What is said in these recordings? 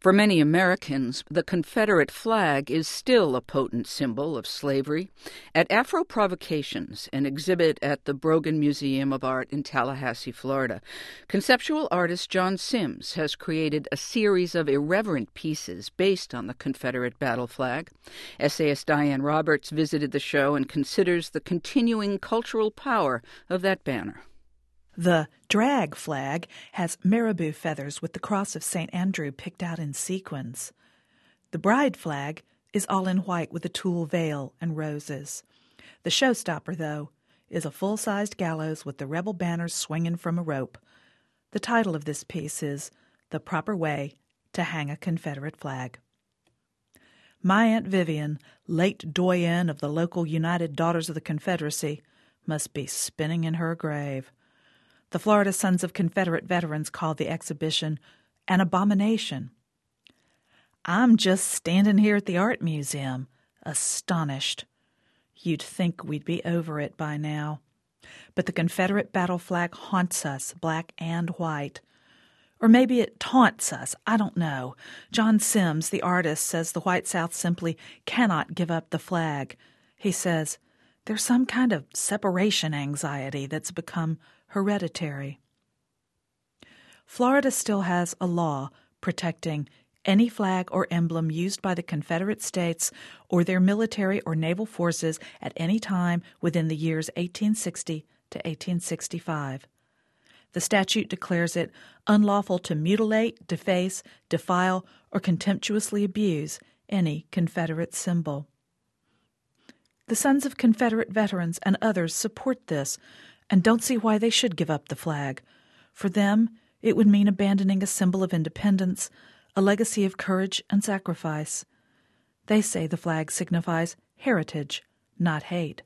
For many Americans, the Confederate flag is still a potent symbol of slavery. At Afro Provocations, an exhibit at the Brogan Museum of Art in Tallahassee, Florida, conceptual artist John Sims has created a series of irreverent pieces based on the Confederate battle flag. Essayist Diane Roberts visited the show and considers the continuing cultural power of that banner. The drag flag has marabou feathers with the cross of St. Andrew picked out in sequins. The bride flag is all in white with a tulle veil and roses. The showstopper, though, is a full-sized gallows with the rebel banners swinging from a rope. The title of this piece is The Proper Way to Hang a Confederate Flag. My Aunt Vivian, late doyen of the local United Daughters of the Confederacy, must be spinning in her grave. The Florida Sons of Confederate Veterans called the exhibition an abomination. I'm just standing here at the Art Museum, astonished. You'd think we'd be over it by now. But the Confederate battle flag haunts us, black and white. Or maybe it taunts us, I don't know. John Sims, the artist, says the White South simply cannot give up the flag. He says there's some kind of separation anxiety that's become hereditary. Florida still has a law protecting any flag or emblem used by the Confederate States or their military or naval forces at any time within the years 1860 to 1865. The statute declares it unlawful to mutilate, deface, defile, or contemptuously abuse any Confederate symbol. The Sons of Confederate Veterans and others support this and don't see why they should give up the flag. For them, it would mean abandoning a symbol of independence, a legacy of courage and sacrifice. They say the flag signifies heritage, not hate.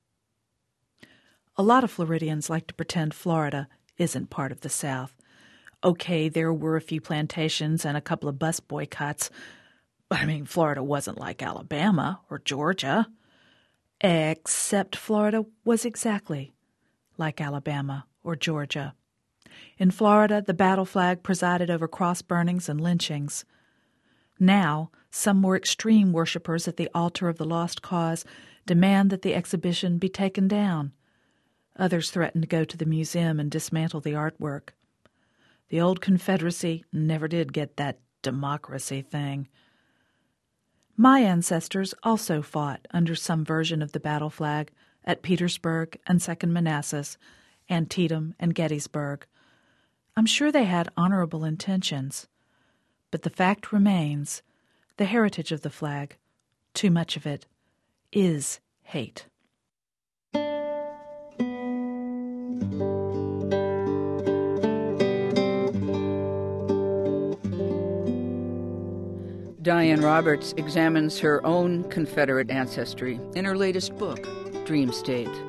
A lot of Floridians like to pretend Florida isn't part of the South. Okay, there were a few plantations and a couple of bus boycotts, but Florida wasn't like Alabama or Georgia. Except Florida was exactly like Alabama or Georgia. In Florida, the battle flag presided over cross burnings and lynchings. Now, some more extreme worshipers at the altar of the lost cause demand that the exhibition be taken down. Others threaten to go to the museum and dismantle the artwork. The old Confederacy never did get that democracy thing. My ancestors also fought under some version of the battle flag at Petersburg and Second Manassas, Antietam and Gettysburg. I'm sure they had honorable intentions, but the fact remains, the heritage of the flag, too much of it, is hate. Diane Roberts examines her own Confederate ancestry in her latest book, Dream State.